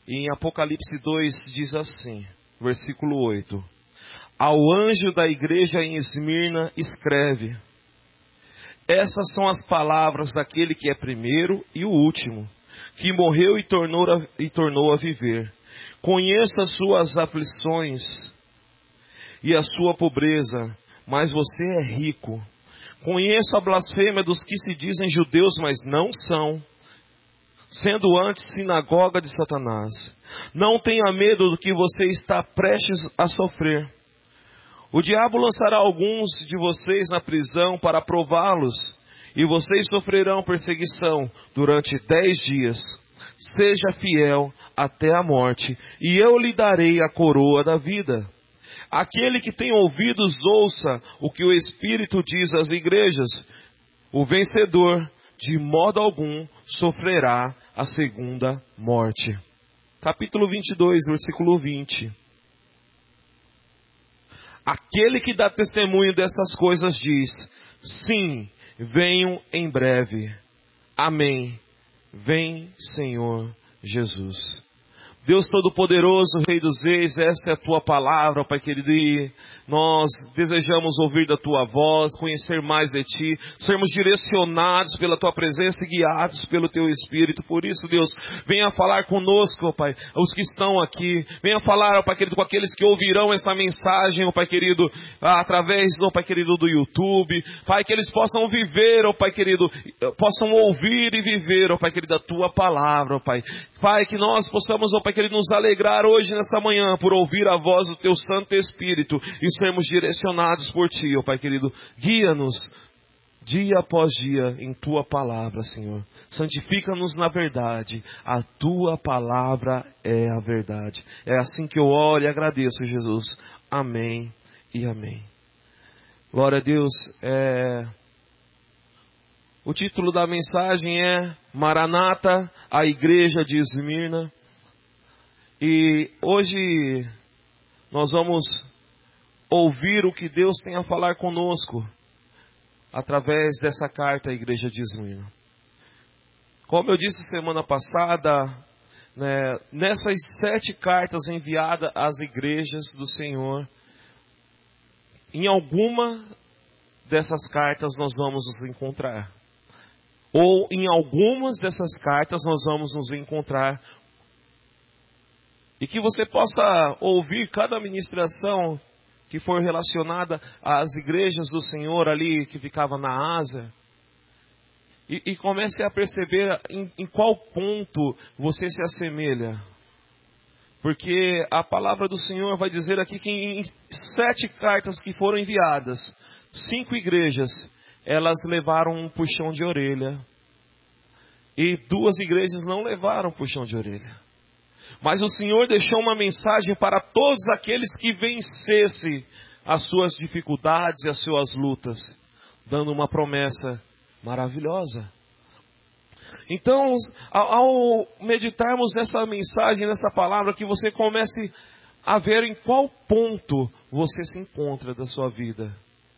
E em Apocalipse 2 diz assim, versículo 8: Ao anjo da igreja em Esmirna escreve: Essas são as palavras daquele que é primeiro e o último, que morreu e tornou a viver. Conheço as suas aflições e a sua pobreza, mas você é rico. Conheço a blasfêmia dos que se dizem judeus, mas não são, sendo antes sinagoga de Satanás. Não tenha medo do que você está prestes a sofrer. O diabo lançará alguns de vocês na prisão para prová-los, e vocês sofrerão perseguição durante 10 dias. Seja fiel até a morte, e eu lhe darei a coroa da vida. Aquele que tem ouvidos, ouça o que o Espírito diz às igrejas. O vencedor, de modo algum, sofrerá a segunda morte. Capítulo 22, versículo 20. Aquele que dá testemunho dessas coisas diz: sim, venho em breve. Amém. Vem, Senhor Jesus. Deus Todo-Poderoso, Rei dos Reis, esta é a Tua palavra, Pai querido, e nós desejamos ouvir da Tua voz, conhecer mais de Ti, sermos direcionados pela Tua presença e guiados pelo Teu Espírito. Por isso, Deus, venha falar conosco, Pai, os que estão aqui, venha falar, Pai querido, com aqueles que ouvirão essa mensagem, Pai querido, através, Pai querido, do YouTube, Pai, que eles possam viver, Pai querido, possam ouvir e viver, Pai querido, a Tua palavra, Pai. Pai, que nós possamos, Pai querido, nos alegrar hoje nessa manhã por ouvir a voz do Teu Santo Espírito e sermos direcionados por Ti, Pai querido. Guia-nos dia após dia em Tua palavra, Senhor. Santifica-nos na verdade. A Tua palavra é a verdade. É assim que eu oro e agradeço, Jesus. Amém e amém. Glória a Deus. O título da mensagem é Maranata, a igreja de Esmirna. E hoje nós vamos ouvir o que Deus tem a falar conosco através dessa carta à igreja de Esmirna. Como eu disse semana passada, nessas 7 cartas enviadas às igrejas do Senhor, em alguma dessas cartas nós vamos nos encontrar. Ou em algumas dessas cartas nós vamos nos encontrar. E que você possa ouvir cada ministração que for relacionada às igrejas do Senhor ali, que ficava na Ásia. E comece a perceber em qual ponto você se assemelha. Porque a palavra do Senhor vai dizer aqui que em 7 cartas que foram enviadas, 5 igrejas, elas levaram um puxão de orelha. E 2 igrejas não levaram puxão de orelha. Mas o Senhor deixou uma mensagem para todos aqueles que vencessem as suas dificuldades e as suas lutas, dando uma promessa maravilhosa. Então, ao meditarmos nessa mensagem, nessa palavra, que você comece a ver em qual ponto você se encontra da sua vida,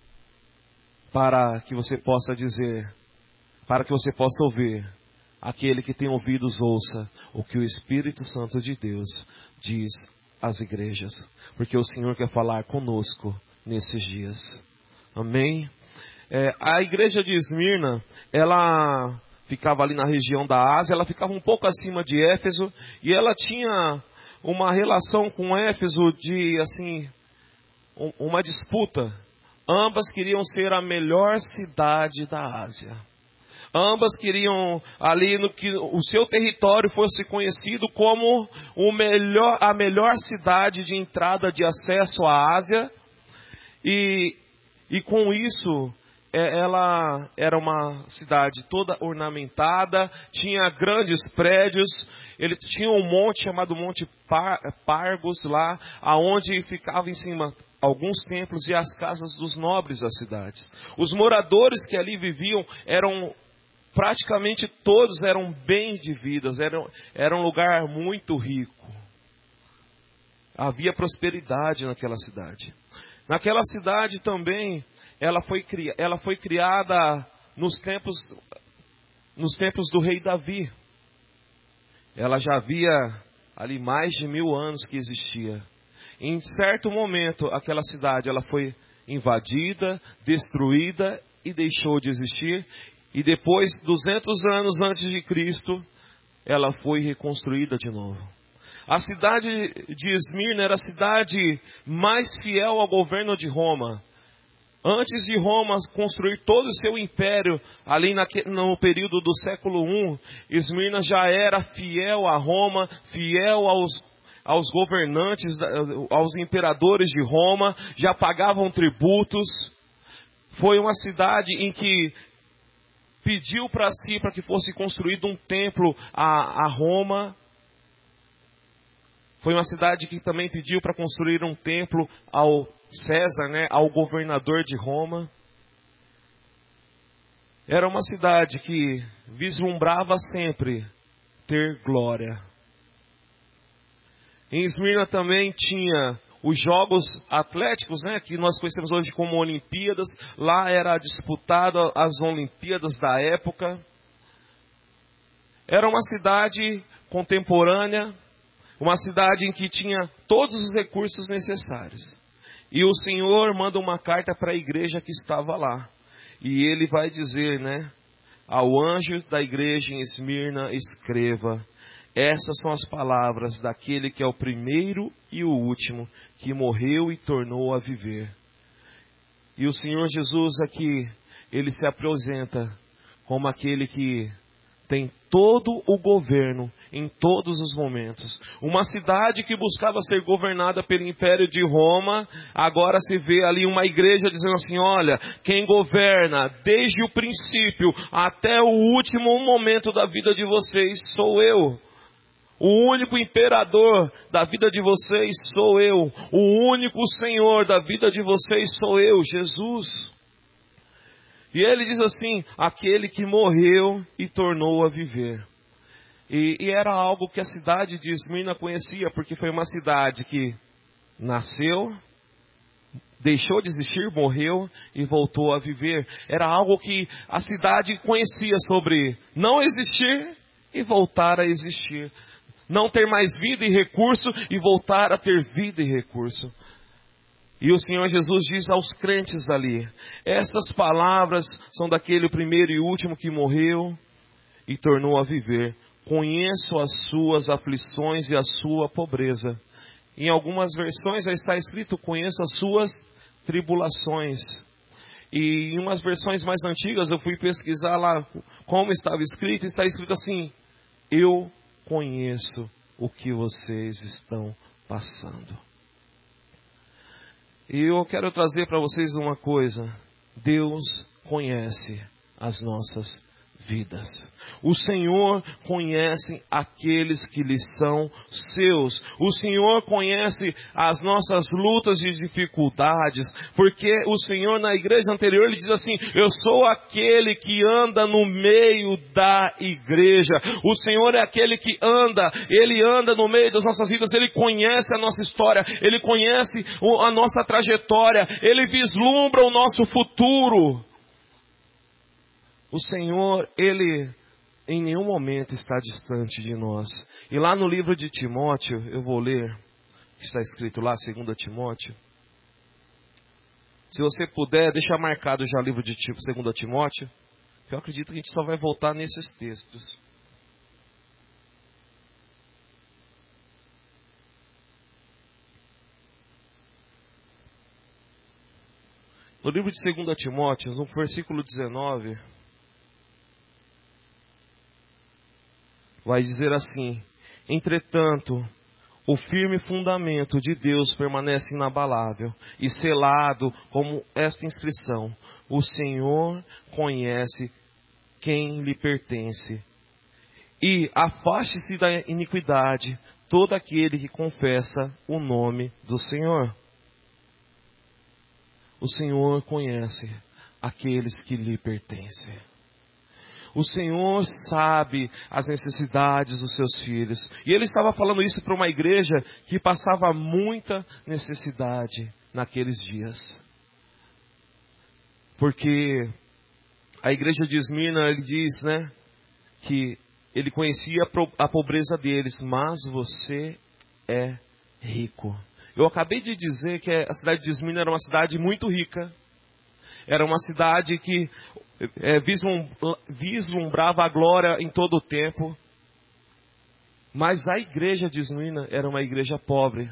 para que você possa dizer, para que você possa ouvir. Aquele que tem ouvidos, ouça o que o Espírito Santo de Deus diz às igrejas. Porque o Senhor quer falar conosco nesses dias. Amém? A igreja de Esmirna, ela ficava ali na região da Ásia, ela ficava um pouco acima de Éfeso, e ela tinha uma relação com Éfeso de, assim, uma disputa. Ambas queriam ser a melhor cidade da Ásia. Ambas queriam ali que o seu território fosse conhecido como a melhor cidade de entrada de acesso à Ásia. E com isso, ela era uma cidade toda ornamentada, tinha grandes prédios. Ele tinha um monte chamado Monte Pargos lá, aonde ficava em cima alguns templos e as casas dos nobres das cidades. Os moradores que ali viviam praticamente todos eram bem de vidas, era um lugar muito rico. Havia prosperidade naquela cidade. Naquela cidade também, ela foi criada nos tempos do rei Davi. Ela já havia ali mais de 1000 anos que existia. Em certo momento, aquela cidade ela foi invadida, destruída e deixou de existir. E depois, 200 anos antes de Cristo, ela foi reconstruída de novo. A cidade de Esmirna era a cidade mais fiel ao governo de Roma. Antes de Roma construir todo o seu império, ali no período do século I, Esmirna já era fiel a Roma, fiel aos governantes, aos imperadores de Roma, já pagavam tributos. Foi uma cidade em que pediu para si para que fosse construído um templo a Roma. Foi uma cidade que também pediu para construir um templo ao César, ao governador de Roma. Era uma cidade que vislumbrava sempre ter glória. Em Esmirna também tinha os jogos atléticos, que nós conhecemos hoje como Olimpíadas. Lá era disputado as Olimpíadas da época. Era uma cidade contemporânea, uma cidade em que tinha todos os recursos necessários. E o Senhor manda uma carta para a igreja que estava lá. E ele vai dizer, ao anjo da igreja em Esmirna, escreva: essas são as palavras daquele que é o primeiro e o último, que morreu e tornou a viver. E o Senhor Jesus aqui, ele se apresenta como aquele que tem todo o governo em todos os momentos. Uma cidade que buscava ser governada pelo Império de Roma, agora se vê ali uma igreja dizendo assim: olha, quem governa desde o princípio até o último momento da vida de vocês sou eu. O único imperador da vida de vocês sou eu. O único Senhor da vida de vocês sou eu, Jesus. E ele diz assim: aquele que morreu e tornou a viver. E era algo que a cidade de Esmirna conhecia, porque foi uma cidade que nasceu, deixou de existir, morreu e voltou a viver. Era algo que a cidade conhecia sobre não existir e voltar a existir. Não ter mais vida e recurso e voltar a ter vida e recurso. E o Senhor Jesus diz aos crentes ali: estas palavras são daquele primeiro e último que morreu e tornou a viver. Conheço as suas aflições e a sua pobreza. Em algumas versões já está escrito: conheço as suas tribulações. E em umas versões mais antigas eu fui pesquisar lá como estava escrito, e está escrito assim: eu conheço o que vocês estão passando. E eu quero trazer para vocês uma coisa: Deus conhece as nossas vidas. O Senhor conhece aqueles que lhe são seus. O Senhor conhece as nossas lutas e dificuldades, porque o Senhor na igreja anterior ele diz assim: eu sou aquele que anda no meio da igreja. O Senhor é aquele que Ele anda no meio das nossas vidas. Ele conhece a nossa história, Ele conhece a nossa trajetória, Ele vislumbra o nosso futuro. O Senhor, Ele em nenhum momento está distante de nós. E lá no livro de Timóteo, eu vou ler, está escrito lá, 2 Timóteo. Se você puder, deixar marcado já o livro de 2 Timóteo, que eu acredito que a gente só vai voltar nesses textos. No livro de 2 Timóteo, no versículo 19... vai dizer assim: entretanto, o firme fundamento de Deus permanece inabalável e selado como esta inscrição: o Senhor conhece quem lhe pertence. E afaste-se da iniquidade todo aquele que confessa o nome do Senhor. O Senhor conhece aqueles que lhe pertencem. O Senhor sabe as necessidades dos seus filhos. E Ele estava falando isso para uma igreja que passava muita necessidade naqueles dias. Porque a igreja de Esmirna, ele diz, que Ele conhecia a pobreza deles, mas você é rico. Eu acabei de dizer que a cidade de Esmirna era uma cidade muito rica. Era uma cidade que vislumbrava a glória em todo o tempo. Mas a igreja de Esmirna era uma igreja pobre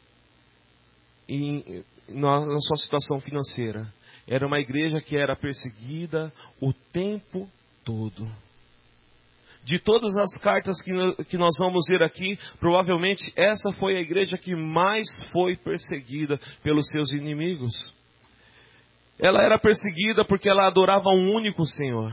na sua situação financeira. Era uma igreja que era perseguida o tempo todo. De todas as cartas que nós vamos ver aqui, provavelmente essa foi a igreja que mais foi perseguida pelos seus inimigos. Ela era perseguida porque ela adorava um único Senhor.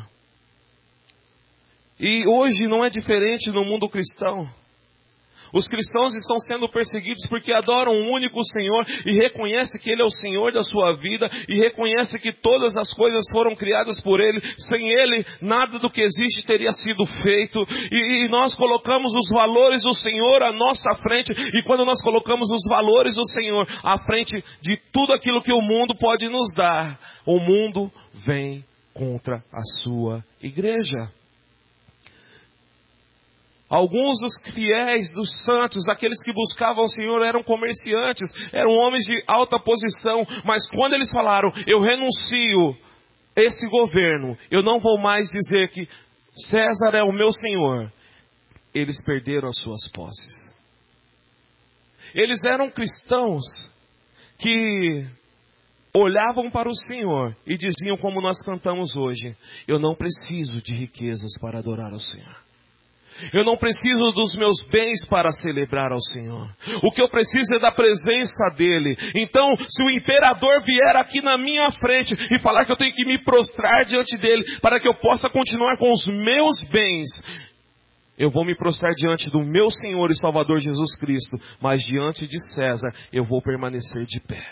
E hoje não é diferente no mundo cristão. Os cristãos estão sendo perseguidos porque adoram um único Senhor e reconhecem que Ele é o Senhor da sua vida e reconhecem que todas as coisas foram criadas por Ele. Sem Ele, nada do que existe teria sido feito. E nós colocamos os valores do Senhor à nossa frente. E quando nós colocamos os valores do Senhor à frente de tudo aquilo que o mundo pode nos dar, o mundo vem contra a sua igreja. Alguns dos fiéis, dos santos, aqueles que buscavam o Senhor, eram comerciantes, eram homens de alta posição, mas quando eles falaram, eu renuncio esse governo, eu não vou mais dizer que César é o meu Senhor, eles perderam as suas posses. Eles eram cristãos que olhavam para o Senhor e diziam como nós cantamos hoje, eu não preciso de riquezas para adorar ao Senhor. Eu não preciso dos meus bens para celebrar ao Senhor. O que eu preciso é da presença dEle. Então, se o imperador vier aqui na minha frente e falar que eu tenho que me prostrar diante dEle para que eu possa continuar com os meus bens, eu vou me prostrar diante do meu Senhor e Salvador Jesus Cristo, mas diante de César eu vou permanecer de pé.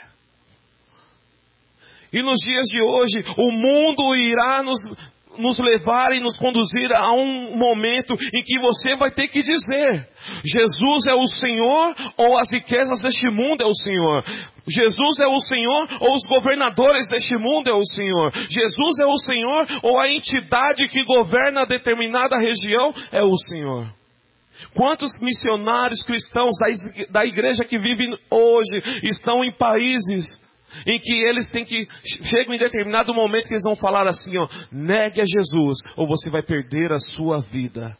E nos dias de hoje, o mundo irá nos levar e nos conduzir a um momento em que você vai ter que dizer, Jesus é o Senhor ou as riquezas deste mundo é o Senhor? Jesus é o Senhor ou os governadores deste mundo é o Senhor? Jesus é o Senhor ou a entidade que governa determinada região é o Senhor? Quantos missionários cristãos da igreja que vivem hoje estão em países em que eles chegam em determinado momento que eles vão falar assim, ó, negue a Jesus, ou você vai perder a sua vida.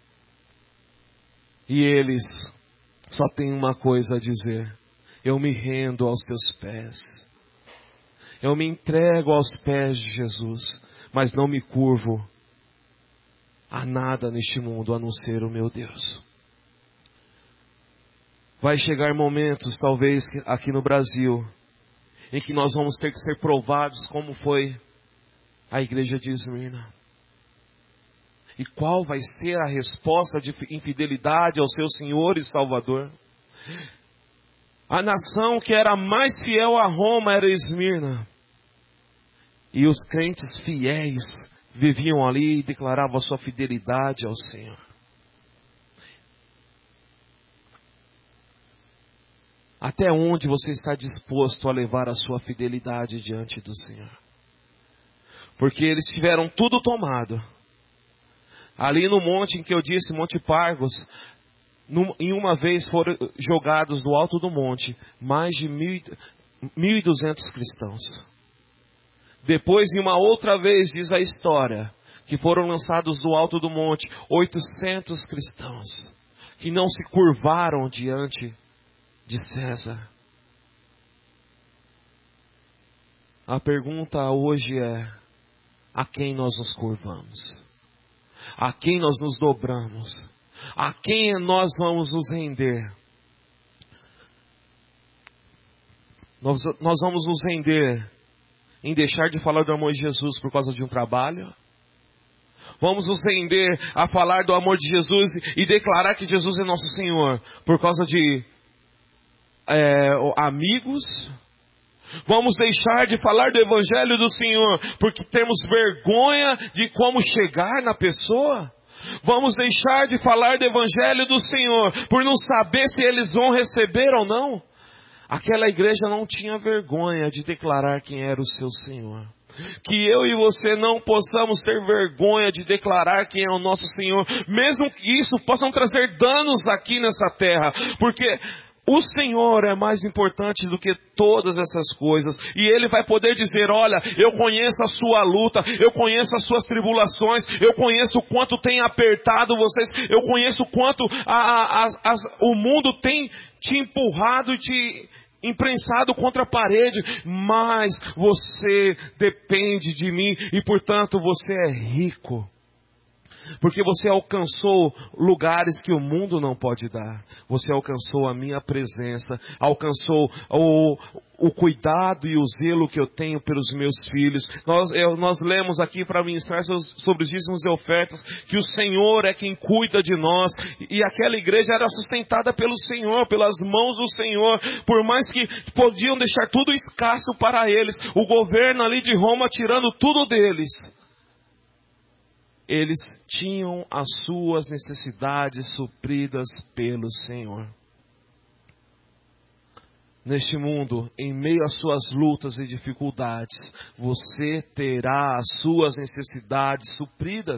E eles só têm uma coisa a dizer, eu me rendo aos teus pés. Eu me entrego aos pés de Jesus, mas não me curvo a nada neste mundo, a não ser o meu Deus. Vai chegar momentos, talvez aqui no Brasil, em que nós vamos ter que ser provados como foi a igreja de Esmirna. E qual vai ser a resposta de infidelidade ao seu Senhor e Salvador? A nação que era mais fiel a Roma era Esmirna. E os crentes fiéis viviam ali e declaravam a sua fidelidade ao Senhor. Até onde você está disposto a levar a sua fidelidade diante do Senhor? Porque eles tiveram tudo tomado. Ali no monte em que eu disse, Monte Pargos, em uma vez foram jogados do alto do monte mais de 1.200 cristãos. Depois, em uma outra vez, diz a história, que foram lançados do alto do monte 800 cristãos, que não se curvaram diante de César. A pergunta hoje é, a quem nós nos curvamos? A quem nós nos dobramos? A quem nós vamos nos render? Nós vamos nos render em deixar de falar do amor de Jesus por causa de um trabalho? Vamos nos render a falar do amor de Jesus e declarar que Jesus é nosso Senhor por causa de amigos? Vamos deixar de falar do Evangelho do Senhor porque temos vergonha de como chegar na pessoa? Vamos deixar de falar do Evangelho do Senhor por não saber se eles vão receber ou não? Aquela igreja não tinha vergonha de declarar quem era o seu Senhor. Que eu e você não possamos ter vergonha de declarar quem é o nosso Senhor, mesmo que isso possa trazer danos aqui nessa terra, porque o Senhor é mais importante do que todas essas coisas. E Ele vai poder dizer, olha, eu conheço a sua luta, eu conheço as suas tribulações, eu conheço o quanto tem apertado vocês, eu conheço o quanto o mundo tem te empurrado e te imprensado contra a parede, mas você depende de mim e portanto você é rico. Porque você alcançou lugares que o mundo não pode dar. Você alcançou a minha presença, alcançou o cuidado e o zelo que eu tenho pelos meus filhos. Nós lemos aqui para ministrar sobre os dízimos e ofertas, que o Senhor é quem cuida de nós. E aquela igreja era sustentada pelo Senhor, pelas mãos do Senhor. Por mais que podiam deixar tudo escasso para eles, o governo ali de Roma tirando tudo deles, eles tinham as suas necessidades supridas pelo Senhor. Neste mundo, em meio às suas lutas e dificuldades, você terá as suas necessidades supridas.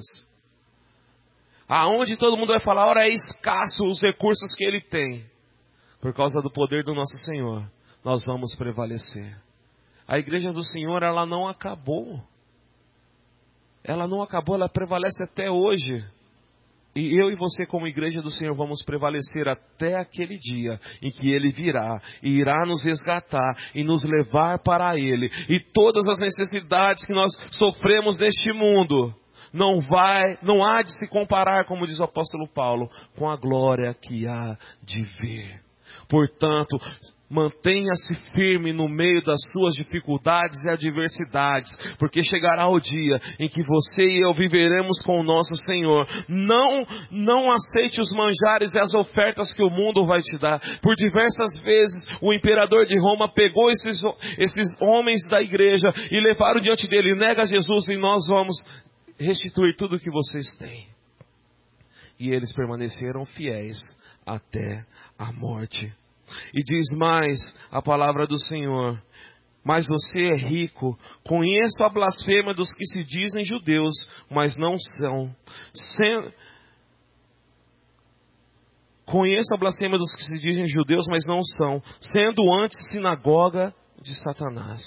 Aonde todo mundo vai falar, ora, é escasso os recursos que ele tem. Por causa do poder do nosso Senhor, nós vamos prevalecer. A igreja do Senhor, ela não acabou. Ela não acabou, ela prevalece até hoje. E eu e você como igreja do Senhor vamos prevalecer até aquele dia em que Ele virá e irá nos resgatar e nos levar para Ele. E todas as necessidades que nós sofremos neste mundo não há de se comparar, como diz o apóstolo Paulo, com a glória que há de vir. Portanto, mantenha-se firme no meio das suas dificuldades e adversidades, porque chegará o dia em que você e eu viveremos com o nosso Senhor. Não aceite os manjares e as ofertas que o mundo vai te dar. Por diversas vezes o imperador de Roma pegou esses homens da igreja e levaram diante dele, nega Jesus e nós vamos restituir tudo o que vocês têm. E eles permaneceram fiéis até a morte. E diz mais a palavra do Senhor: mas você é rico, conheço a blasfêmia dos que se dizem judeus, mas não são. Conheço a blasfêmia dos que se dizem judeus, mas não são, sendo antes sinagoga de Satanás.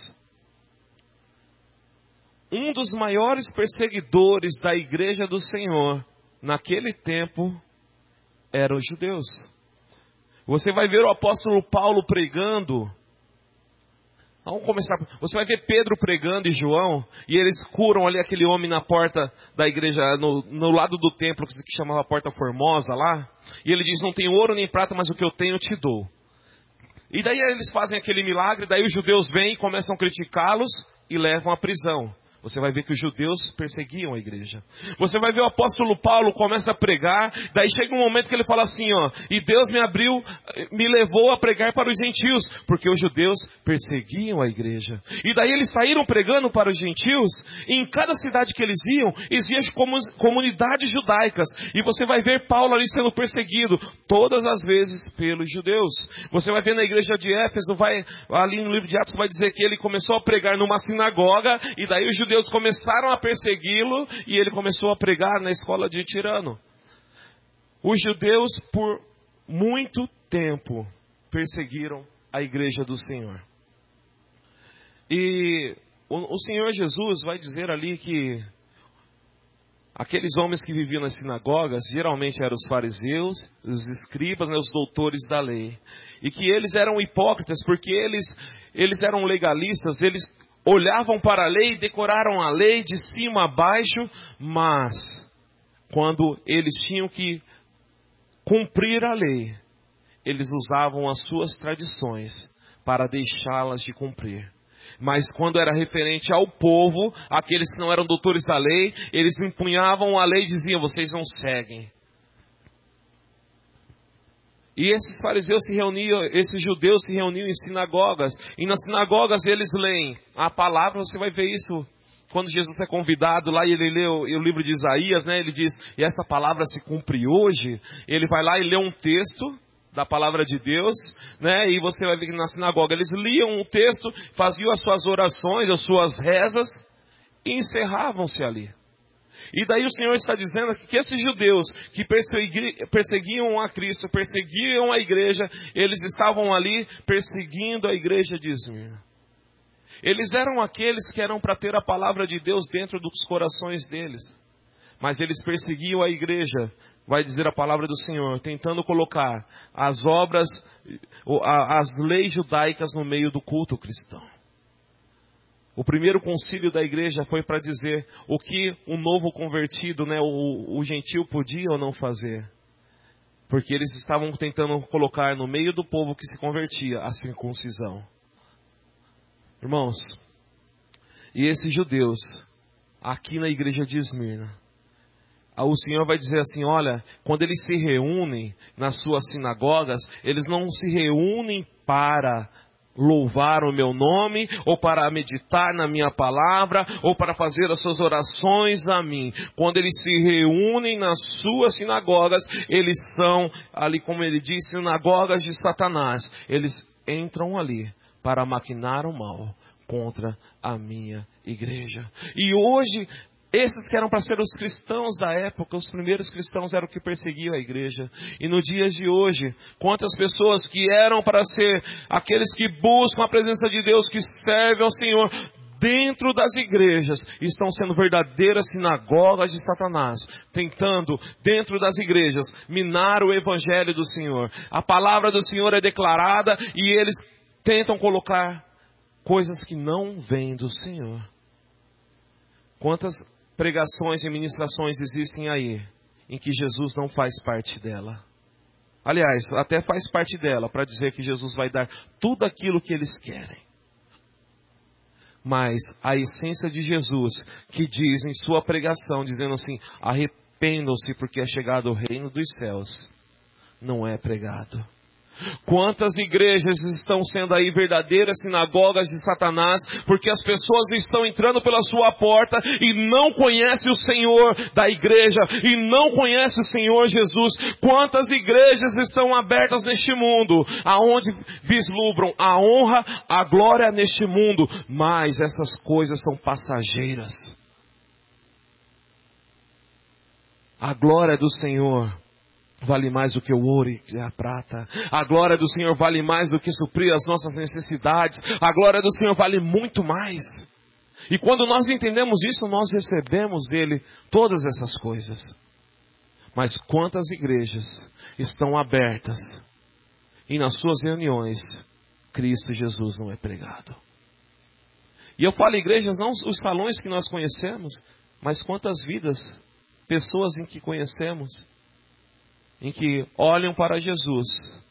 Um dos maiores perseguidores da igreja do Senhor, naquele tempo, eram os judeus. Você vai ver o apóstolo Paulo pregando. Vamos começar. Você vai ver Pedro pregando e João, e eles curam ali aquele homem na porta da igreja, no lado do templo, que chamava Porta Formosa lá. E ele diz, não tenho ouro nem prata, mas o que eu tenho eu te dou. E daí eles fazem aquele milagre, daí os judeus vêm e começam a criticá-los e levam à prisão. Você vai ver que os judeus perseguiam a igreja. Você vai ver o apóstolo Paulo começa a pregar, daí chega um momento que ele fala assim, e Deus me levou a pregar para os gentios, porque os judeus perseguiam a igreja. E daí eles saíram pregando para os gentios, e em cada cidade que eles iam, existiam comunidades judaicas. E você vai ver Paulo ali sendo perseguido, todas as vezes pelos judeus. Você vai ver na igreja de Éfeso, ali no livro de Atos vai dizer que ele começou a pregar numa sinagoga, e daí os judeus começaram a persegui-lo e ele começou a pregar na escola de Tirano. Os judeus por muito tempo perseguiram a igreja do Senhor. E o Senhor Jesus vai dizer ali que aqueles homens que viviam nas sinagogas, geralmente eram os fariseus, os escribas, os doutores da lei. E que eles eram hipócritas porque eles eram legalistas, eles olhavam para a lei, decoraram a lei de cima a baixo, mas quando eles tinham que cumprir a lei, eles usavam as suas tradições para deixá-las de cumprir. Mas quando era referente ao povo, aqueles que não eram doutores da lei, eles empunhavam a lei e diziam, vocês não seguem. E esses fariseus esses judeus se reuniam em sinagogas. E nas sinagogas eles leem a palavra, você vai ver isso quando Jesus é convidado lá e ele lê o livro de Isaías, né? Ele diz, e essa palavra se cumpre hoje. Ele vai lá e lê um texto da palavra de Deus, né? E você vai ver que na sinagoga eles liam o texto, faziam as suas orações, as suas rezas. e encerravam-se ali. E daí o Senhor está dizendo que esses judeus que perseguiam a Cristo, perseguiam a igreja, eles estavam ali perseguindo a igreja de Esmirna. Eles eram aqueles que eram para ter a palavra de Deus dentro dos corações deles. Mas eles perseguiam a igreja, vai dizer a palavra do Senhor, tentando colocar as obras, as leis judaicas no meio do culto cristão. O primeiro concílio da igreja foi para dizer o que um novo convertido, o gentil podia ou não fazer. Porque eles estavam tentando colocar no meio do povo que se convertia a circuncisão. Irmãos, e esses judeus, aqui na igreja de Esmirna, o Senhor vai dizer assim, olha, quando eles se reúnem nas suas sinagogas, eles não se reúnem para louvar o meu nome, ou para meditar na minha palavra, ou para fazer as suas orações a mim. Quando eles se reúnem nas suas sinagogas, eles são, ali como ele disse, sinagogas de Satanás. Eles entram ali para maquinar o mal contra a minha igreja. E hoje, esses que eram para ser os cristãos da época, os primeiros cristãos eram que perseguiam a igreja. E no dia de hoje, quantas pessoas que eram para ser aqueles que buscam a presença de Deus, que servem ao Senhor, dentro das igrejas, estão sendo verdadeiras sinagogas de Satanás, tentando, dentro das igrejas, minar o evangelho do Senhor. A palavra do Senhor é declarada e eles tentam colocar coisas que não vêm do Senhor. Quantas pregações e ministrações existem aí, em que Jesus não faz parte dela. Aliás, até faz parte dela, para dizer que Jesus vai dar tudo aquilo que eles querem. Mas a essência de Jesus, que diz em sua pregação, dizendo assim, arrependam-se porque é chegado o reino dos céus, não é pregado. Quantas igrejas estão sendo aí verdadeiras sinagogas de Satanás, porque as pessoas estão entrando pela sua porta e não conhecem o Senhor da igreja, e não conhecem o Senhor Jesus. Quantas igrejas estão abertas neste mundo, aonde vislumbram a honra, a glória neste mundo, mas essas coisas são passageiras. A glória do Senhor vale mais do que o ouro e a prata. A glória do Senhor vale mais do que suprir as nossas necessidades. A glória do Senhor vale muito mais. E quando nós entendemos isso, nós recebemos dele todas essas coisas. Mas quantas igrejas estão abertas e nas suas reuniões, Cristo Jesus não é pregado. E eu falo igrejas, não os salões que nós conhecemos, mas quantas vidas, pessoas em que conhecemos, em que olham para Jesus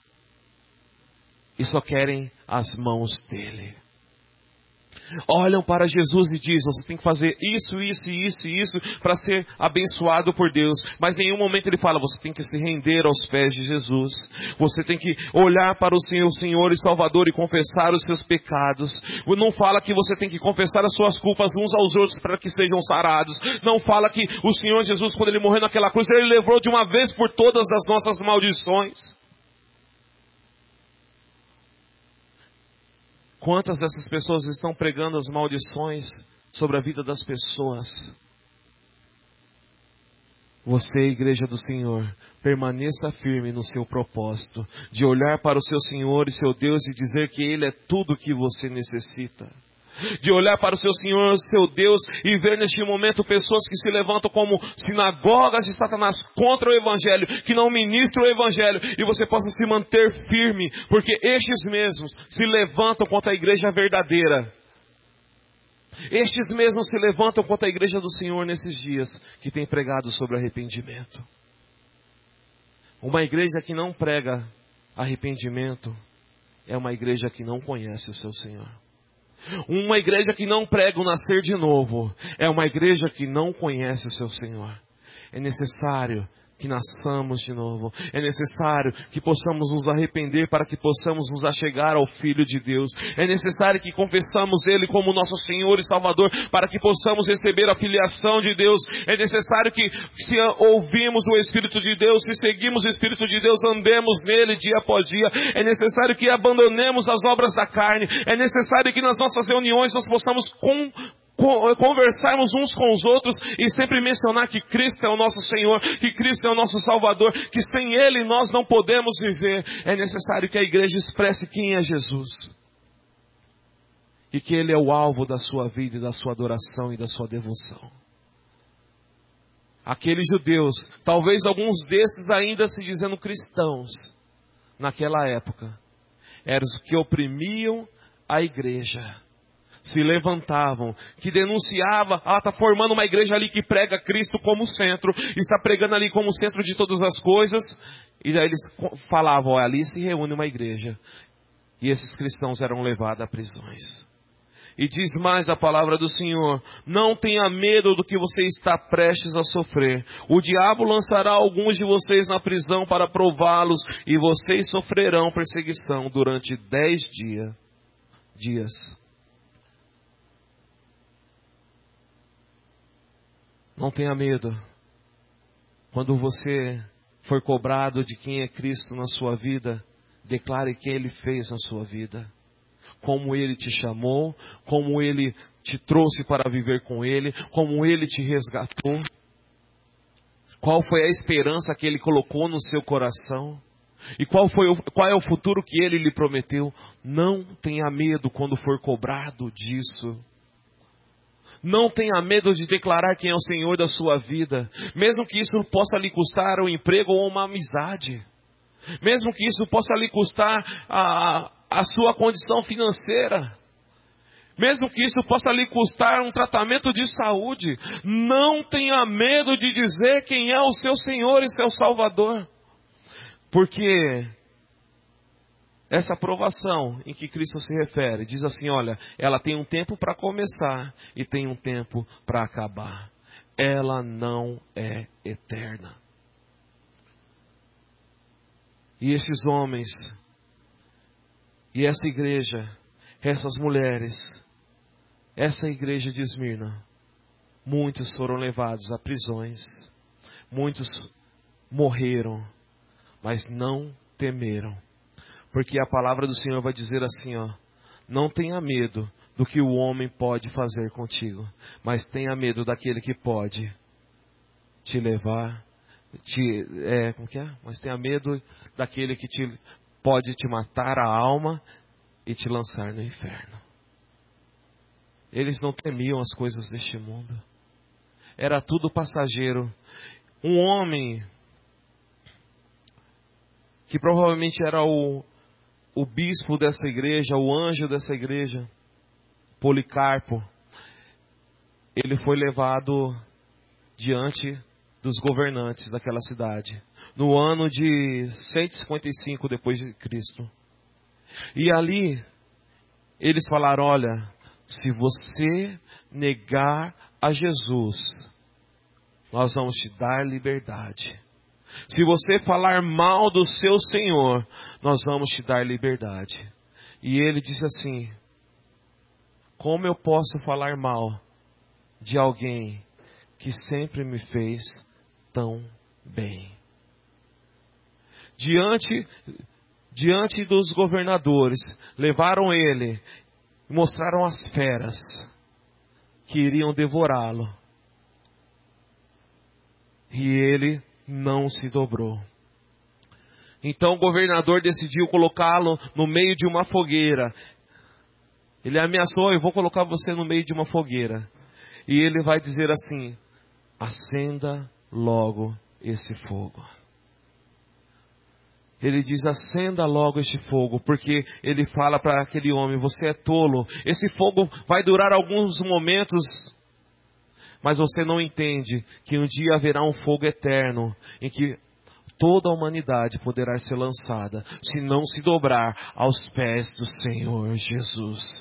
e só querem as mãos dele. Olham para Jesus e dizem, você tem que fazer isso, isso, isso e isso para ser abençoado por Deus. Mas em nenhum momento ele fala, você tem que se render aos pés de Jesus. Você tem que olhar para o Senhor e Salvador e confessar os seus pecados. Não fala que você tem que confessar as suas culpas uns aos outros para que sejam sarados. Não fala que o Senhor Jesus, quando ele morreu naquela cruz, ele levou de uma vez por todas as nossas maldições. Quantas dessas pessoas estão pregando as maldições sobre a vida das pessoas? Você, igreja do Senhor, permaneça firme no seu propósito, de olhar para o seu Senhor e seu Deus e dizer que Ele é tudo o que você necessita. De olhar para o seu Senhor, seu Deus, e ver neste momento pessoas que se levantam como sinagogas de Satanás contra o Evangelho, que não ministram o Evangelho, e você possa se manter firme, porque estes mesmos se levantam contra a igreja verdadeira. Estes mesmos se levantam contra a igreja do Senhor nesses dias, que tem pregado sobre arrependimento. Uma igreja que não prega arrependimento, é uma igreja que não conhece o seu Senhor. Uma igreja que não prega o nascer de novo, é uma igreja que não conhece o seu Senhor. É necessário que nasçamos de novo. É necessário que possamos nos arrepender para que possamos nos achegar ao Filho de Deus. É necessário que confessamos Ele como nosso Senhor e Salvador para que possamos receber a filiação de Deus. É necessário que, se ouvimos o Espírito de Deus, se seguimos o Espírito de Deus, andemos nele dia após dia. É necessário que abandonemos as obras da carne. É necessário que nas nossas reuniões nós possamos conversarmos uns com os outros e sempre mencionar que Cristo é o nosso Senhor, que Cristo é o nosso Salvador, que sem Ele nós não podemos viver. É necessário que a igreja expresse quem é Jesus. E que Ele é o alvo da sua vida e da sua adoração e da sua devoção. Aqueles judeus, talvez alguns desses ainda se dizendo cristãos, naquela época, eram os que oprimiam a igreja. Se levantavam, que denunciava, está formando uma igreja ali que prega Cristo como centro, está pregando ali como centro de todas as coisas, e aí eles falavam, ali se reúne uma igreja, e esses cristãos eram levados a prisões. E diz mais a palavra do Senhor, não tenha medo do que você está prestes a sofrer. O diabo lançará alguns de vocês na prisão para prová-los, e vocês sofrerão perseguição durante 10 dias. Não tenha medo. Quando você for cobrado de quem é Cristo na sua vida, declare quem Ele fez na sua vida. Como Ele te chamou, como Ele te trouxe para viver com Ele, como Ele te resgatou. Qual foi a esperança que Ele colocou no seu coração? E qual é o futuro que Ele lhe prometeu? Não tenha medo quando for cobrado disso. Não tenha medo de declarar quem é o Senhor da sua vida. Mesmo que isso possa lhe custar um emprego ou uma amizade. Mesmo que isso possa lhe custar a sua condição financeira. Mesmo que isso possa lhe custar um tratamento de saúde. Não tenha medo de dizer quem é o seu Senhor e seu Salvador. Porque essa aprovação em que Cristo se refere, diz assim, olha, ela tem um tempo para começar e tem um tempo para acabar. Ela não é eterna. E esses homens, e essa igreja, essas mulheres, essa igreja de Esmirna, muitos foram levados a prisões, muitos morreram, mas não temeram. Porque a palavra do Senhor vai dizer assim, não tenha medo do que o homem pode fazer contigo, mas tenha medo daquele que pode te levar, mas tenha medo daquele que pode te matar a alma e te lançar no inferno. Eles não temiam as coisas deste mundo. Era tudo passageiro. Um homem que provavelmente era o bispo dessa igreja, o anjo dessa igreja, Policarpo, ele foi levado diante dos governantes daquela cidade, no ano de 155 depois de Cristo. E ali, eles falaram, olha, se você negar a Jesus, nós vamos te dar liberdade. Se você falar mal do seu Senhor, nós vamos te dar liberdade. E ele disse assim, como eu posso falar mal de alguém que sempre me fez tão bem? Diante dos governadores, levaram ele, mostraram as feras que iriam devorá-lo. E ele não se dobrou. Então o governador decidiu colocá-lo no meio de uma fogueira. Ele ameaçou, eu vou colocar você no meio de uma fogueira. E ele vai dizer assim, acenda logo esse fogo. Ele diz, acenda logo este fogo, porque ele fala para aquele homem, você é tolo, esse fogo vai durar alguns momentos, mas você não entende que um dia haverá um fogo eterno, em que toda a humanidade poderá ser lançada, se não se dobrar aos pés do Senhor Jesus.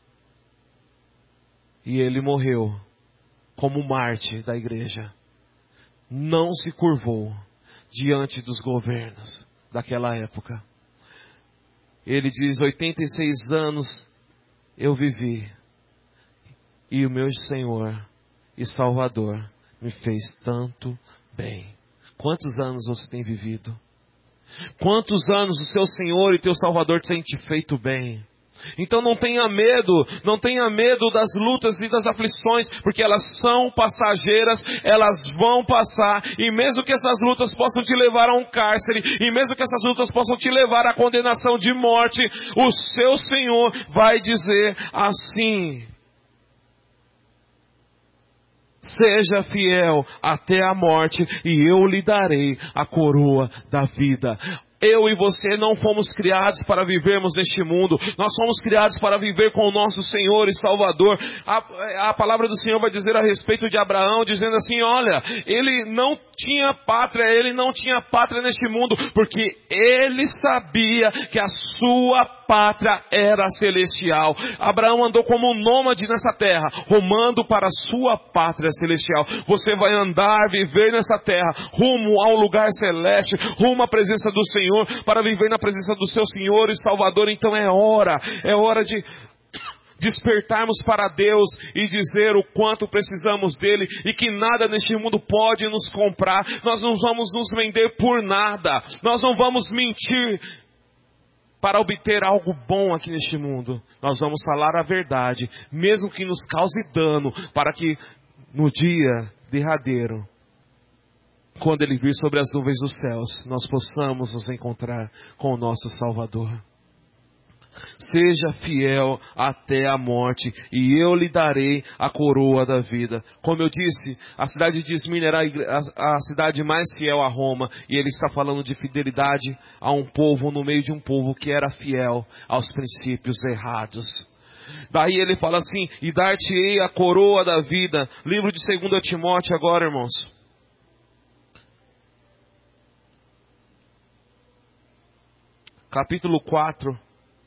E ele morreu como mártir da igreja. Não se curvou diante dos governos daquela época. Ele diz, 86 anos eu vivi, e o meu Senhor e Salvador me fez tanto bem. Quantos anos você tem vivido? Quantos anos o seu Senhor e teu Salvador tem te feito bem? Então não tenha medo das lutas e das aflições, porque elas são passageiras, elas vão passar, e mesmo que essas lutas possam te levar a um cárcere, e mesmo que essas lutas possam te levar à condenação de morte, o seu Senhor vai dizer assim: seja fiel até a morte, e eu lhe darei a coroa da vida. Eu e você não fomos criados para vivermos neste mundo. Nós fomos criados para viver com o nosso Senhor e Salvador. A palavra do Senhor vai dizer a respeito de Abraão, dizendo assim: olha, ele não tinha pátria neste mundo, porque ele sabia que a sua pátria era celestial. Abraão andou como um nômade nessa terra, rumando para a sua pátria celestial. Você vai andar, viver nessa terra, rumo ao lugar celeste, rumo à presença do Senhor, para viver na presença do seu Senhor e Salvador. Então é hora de despertarmos para Deus e dizer o quanto precisamos dele, e que nada neste mundo pode nos comprar. Nós não vamos nos vender por nada, nós não vamos mentir para obter algo bom aqui neste mundo. Nós vamos falar a verdade, mesmo que nos cause dano, para que no dia derradeiro, quando ele vir sobre as nuvens dos céus, nós possamos nos encontrar com o nosso Salvador. Seja fiel até a morte, e eu lhe darei a coroa da vida. Como eu disse, a cidade de Esmirna era a cidade mais fiel a Roma, e ele está falando de fidelidade a um povo, no meio de um povo que era fiel aos princípios errados. Daí ele fala assim: e dar-te-ei a coroa da vida. Livro de 2 Timóteo agora, irmãos. Capítulo 4.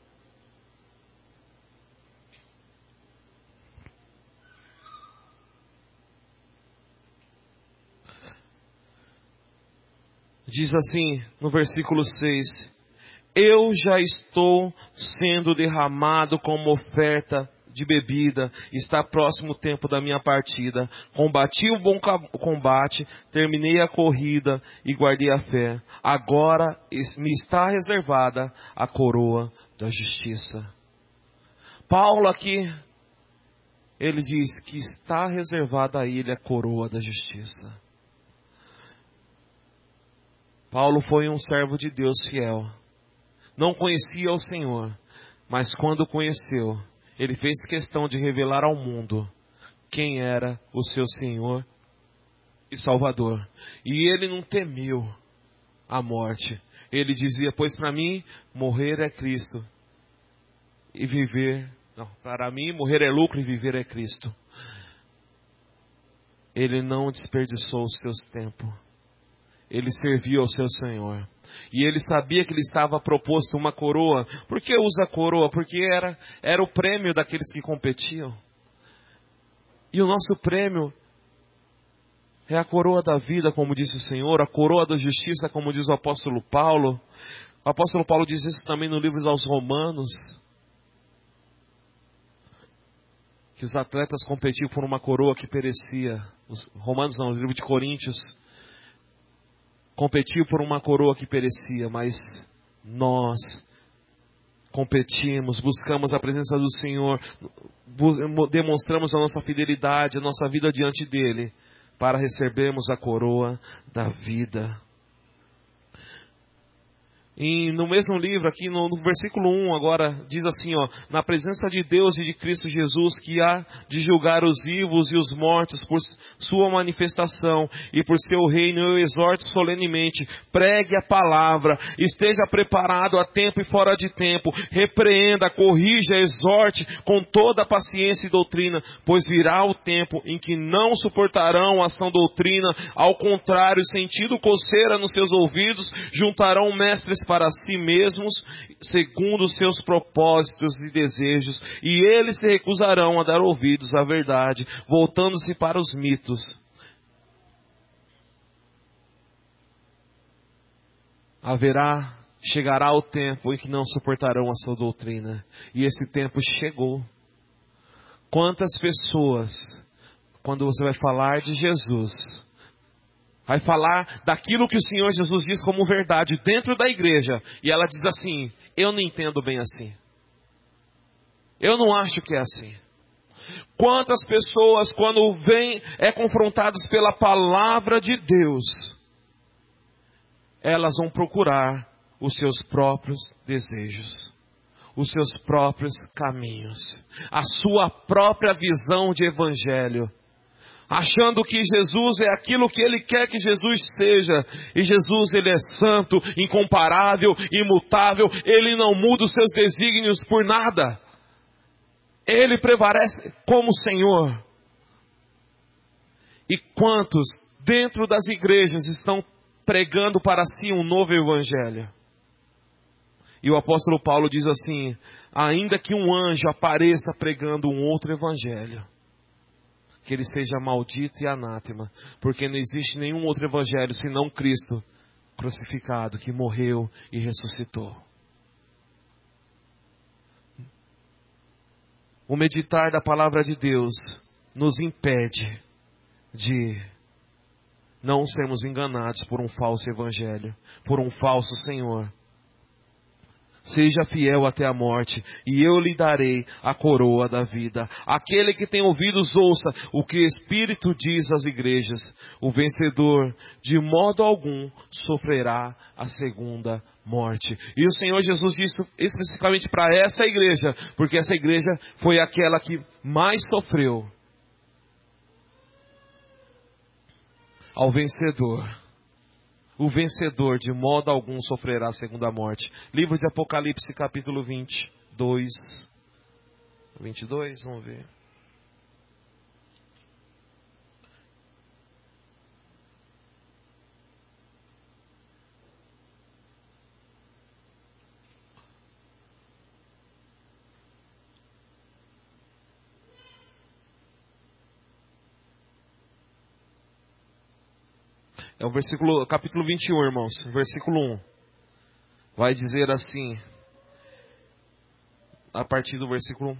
Diz assim, no versículo 6: eu já estou sendo derramado como oferta de bebida, está próximo o tempo da minha partida. Combati o bom combate, terminei a corrida e guardei a fé. Agora me está reservada a coroa da justiça. Paulo aqui, ele diz que está reservada a ele a coroa da justiça. Paulo foi um servo de Deus fiel. Não conhecia o Senhor, mas quando conheceu, ele fez questão de revelar ao mundo quem era o seu Senhor e Salvador. E ele não temeu a morte. Ele dizia: pois para mim morrer é Cristo e viver, não, para mim morrer é lucro e viver é Cristo. Ele não desperdiçou os seus tempos. Ele serviu ao seu Senhor. E ele sabia que lhe estava proposto uma coroa. Por que usa coroa? Porque era o prêmio daqueles que competiam. E o nosso prêmio é a coroa da vida, como disse o Senhor, a coroa da justiça, como diz o apóstolo Paulo. O apóstolo Paulo diz isso também no livro aos Romanos, que os atletas competiam por uma coroa que perecia. Os Romanos não, no livro de Coríntios, competiu por uma coroa que perecia, mas nós competimos, buscamos a presença do Senhor, demonstramos a nossa fidelidade, a nossa vida diante dele, para recebermos a coroa da vida. E no mesmo livro, aqui no versículo 1 agora, diz assim, na presença de Deus e de Cristo Jesus, que há de julgar os vivos e os mortos por sua manifestação e por seu reino, eu exorto solenemente: pregue a palavra, esteja preparado a tempo e fora de tempo, repreenda, corrija, exorte com toda paciência e doutrina, pois virá o tempo em que não suportarão a sã doutrina, ao contrário, sentindo coceira nos seus ouvidos, juntarão mestres para si mesmos, segundo os seus propósitos e desejos, e eles se recusarão a dar ouvidos à verdade, voltando-se para os mitos. Chegará o tempo em que não suportarão a sua doutrina, e esse tempo chegou. Quantas pessoas, quando você vai falar de Jesus, vai falar daquilo que o Senhor Jesus diz como verdade dentro da igreja, e ela diz assim: eu não entendo bem assim. Eu não acho que é assim. Quantas pessoas, quando confrontadas pela palavra de Deus, elas vão procurar os seus próprios desejos, os seus próprios caminhos, a sua própria visão de evangelho, achando que Jesus é aquilo que Ele quer que Jesus seja. E Jesus, Ele é santo, incomparável, imutável. Ele não muda os seus desígnios por nada. Ele prevalece como Senhor. E quantos dentro das igrejas estão pregando para si um novo evangelho? E o apóstolo Paulo diz assim: ainda que um anjo apareça pregando um outro evangelho, que ele seja maldito e anátema, porque não existe nenhum outro evangelho senão Cristo crucificado, que morreu e ressuscitou. O meditar da palavra de Deus nos impede de não sermos enganados por um falso evangelho, por um falso Senhor. Seja fiel até a morte, e eu lhe darei a coroa da vida. Aquele que tem ouvidos, ouça o que o Espírito diz às igrejas. O vencedor, de modo algum, sofrerá a segunda morte. E o Senhor Jesus disse especificamente para essa igreja, porque essa igreja foi aquela que mais sofreu. Ao vencedor, o vencedor de modo algum sofrerá a segunda morte. Livro de Apocalipse, capítulo 22. 22, vamos ver. É o capítulo 21, irmãos, versículo 1. Vai dizer assim, a partir do versículo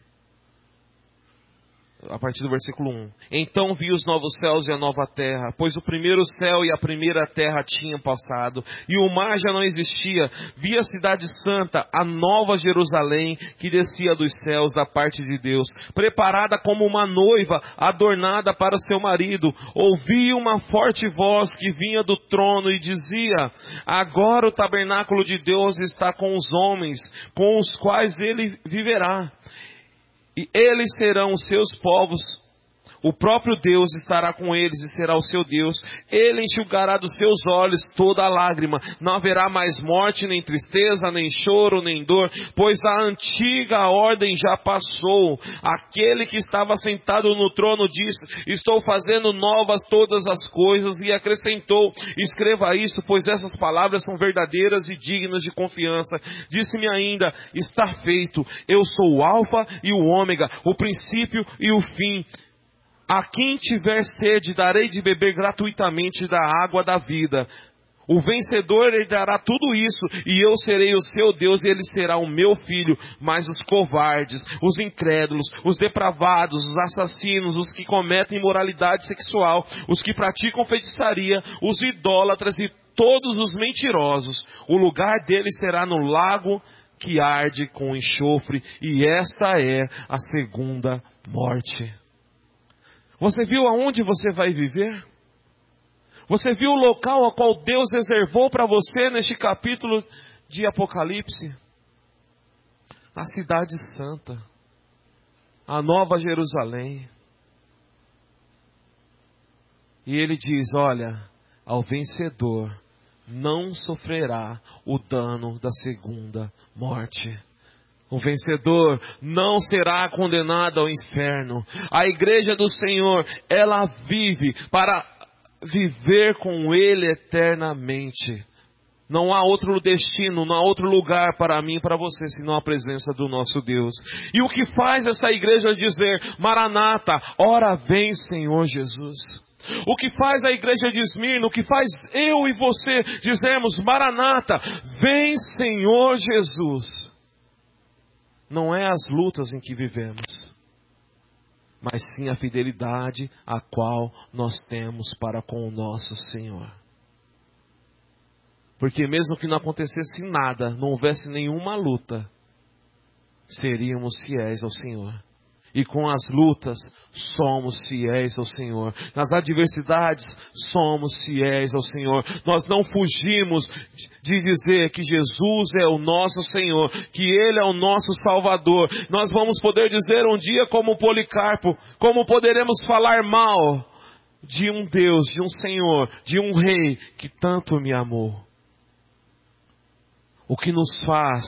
1. Então vi os novos céus e a nova terra, pois o primeiro céu e a primeira terra tinham passado, e o mar já não existia. Vi a cidade santa, a nova Jerusalém, que descia dos céus da parte de Deus, preparada como uma noiva, adornada para o seu marido. Ouvi uma forte voz que vinha do trono e dizia: agora o tabernáculo de Deus está com os homens, com os quais ele viverá. E eles serão os seus povos. O próprio Deus estará com eles e será o seu Deus. Ele enxugará dos seus olhos toda a lágrima. Não haverá mais morte, nem tristeza, nem choro, nem dor, pois a antiga ordem já passou. Aquele que estava sentado no trono disse: estou fazendo novas todas as coisas. E acrescentou: escreva isso, pois essas palavras são verdadeiras e dignas de confiança. Disse-me ainda: está feito. Eu sou o Alfa e o Ômega, o princípio e o fim. A quem tiver sede, darei de beber gratuitamente da água da vida. O vencedor herdará tudo isso, e eu serei o seu Deus, e ele será o meu filho. Mas os covardes, os incrédulos, os depravados, os assassinos, os que cometem imoralidade sexual, os que praticam feitiçaria, os idólatras e todos os mentirosos, o lugar deles será no lago que arde com enxofre, e esta é a segunda morte. Você viu aonde você vai viver? Você viu o local ao qual Deus reservou para você neste capítulo de Apocalipse? A cidade santa, a nova Jerusalém. E ele diz: olha, ao vencedor não sofrerá o dano da segunda morte. O vencedor não será condenado ao inferno. A igreja do Senhor, ela vive para viver com Ele eternamente. Não há outro destino, não há outro lugar para mim e para você, senão a presença do nosso Deus. E o que faz essa igreja dizer: Maranata, ora vem Senhor Jesus? O que faz a igreja de Esmirna, o que faz eu e você dizermos: Maranata, vem Senhor Jesus? Não é as lutas em que vivemos, mas sim a fidelidade a qual nós temos para com o nosso Senhor. Porque mesmo que não acontecesse nada, não houvesse nenhuma luta, seríamos fiéis ao Senhor. E com as lutas, somos fiéis ao Senhor. Nas adversidades, somos fiéis ao Senhor. Nós não fugimos de dizer que Jesus é o nosso Senhor, que Ele é o nosso Salvador. Nós vamos poder dizer um dia como Policarpo, como poderemos falar mal de um Deus, de um Senhor, de um Rei que tanto me amou. O que nos faz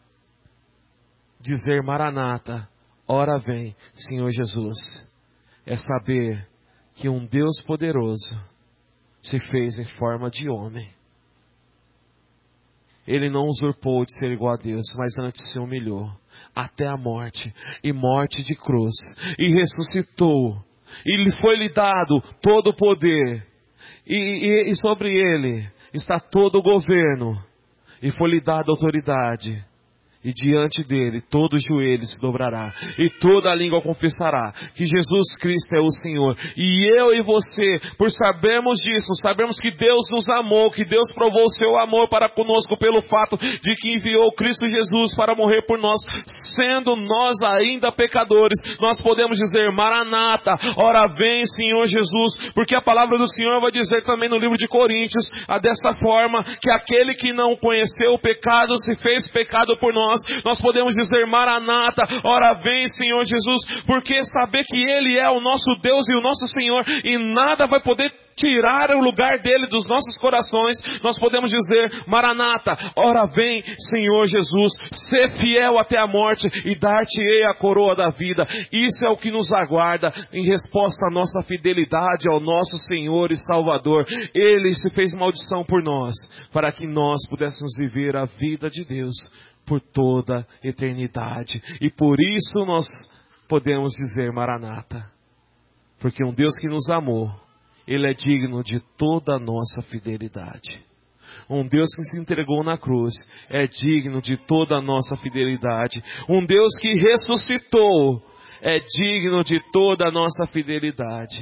dizer Maranata, ora vem, Senhor Jesus, é saber que um Deus poderoso se fez em forma de homem. Ele não usurpou de ser igual a Deus, mas antes se humilhou até a morte, e morte de cruz, e ressuscitou, e lhe foi-lhe dado todo o poder, e sobre ele está todo o governo, e foi-lhe dada autoridade. E diante dele todo joelho se dobrará e toda a língua confessará que Jesus Cristo é o Senhor. E eu e você, por sabermos disso, sabemos que Deus nos amou, que Deus provou o seu amor para conosco pelo fato de que enviou Cristo Jesus para morrer por nós, sendo nós ainda pecadores. Nós podemos dizer Maranata, ora vem Senhor Jesus, porque a palavra do Senhor vai dizer também no livro de Coríntios, dessa forma, que aquele que não conheceu o pecado se fez pecado por nós. Nós podemos dizer Maranata, ora vem Senhor Jesus, porque saber que Ele é o nosso Deus e o nosso Senhor, e nada vai poder tirar o lugar dele dos nossos corações. Nós podemos dizer Maranata, ora vem Senhor Jesus, ser fiel até a morte e dar-te-ei a coroa da vida. Isso é o que nos aguarda em resposta à nossa fidelidade ao nosso Senhor e Salvador. Ele se fez maldição por nós, para que nós pudéssemos viver a vida de Deus por toda eternidade. E por isso nós podemos dizer Maranata, porque um Deus que nos amou, Ele é digno de toda a nossa fidelidade. Um Deus que se entregou na cruz é digno de toda a nossa fidelidade. Um Deus que ressuscitou é digno de toda a nossa fidelidade.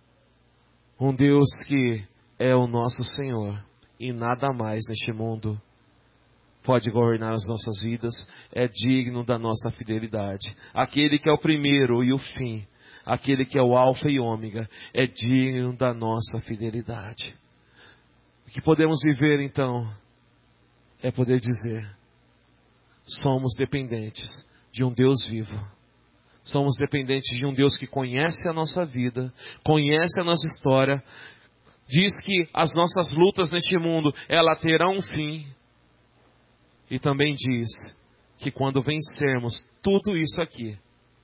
Um Deus que é o nosso Senhor e nada mais neste mundo pode governar as nossas vidas, é digno da nossa fidelidade. Aquele que é o primeiro e o fim, aquele que é o alfa e ômega, é digno da nossa fidelidade. O que podemos viver então é poder dizer, somos dependentes de um Deus vivo. Somos dependentes de um Deus que conhece a nossa vida, conhece a nossa história, diz que as nossas lutas neste mundo, ela terá um fim. E também diz que quando vencermos tudo isso aqui,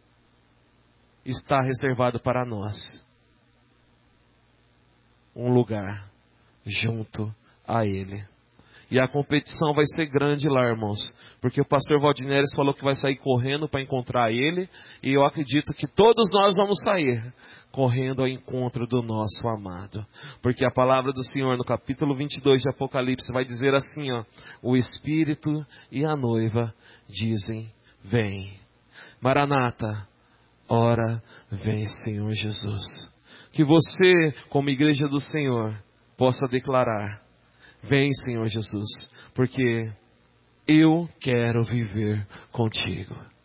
está reservado para nós um lugar junto a Ele. E a competição vai ser grande lá, irmãos, porque o pastor Valdineres falou que vai sair correndo para encontrar Ele, e eu acredito que todos nós vamos sair correndo ao encontro do nosso amado, porque a palavra do Senhor no capítulo 22 de Apocalipse vai dizer assim, ó, o Espírito e a noiva dizem, vem. Maranata, ora vem Senhor Jesus. Que você, como igreja do Senhor, possa declarar, vem Senhor Jesus, porque eu quero viver contigo.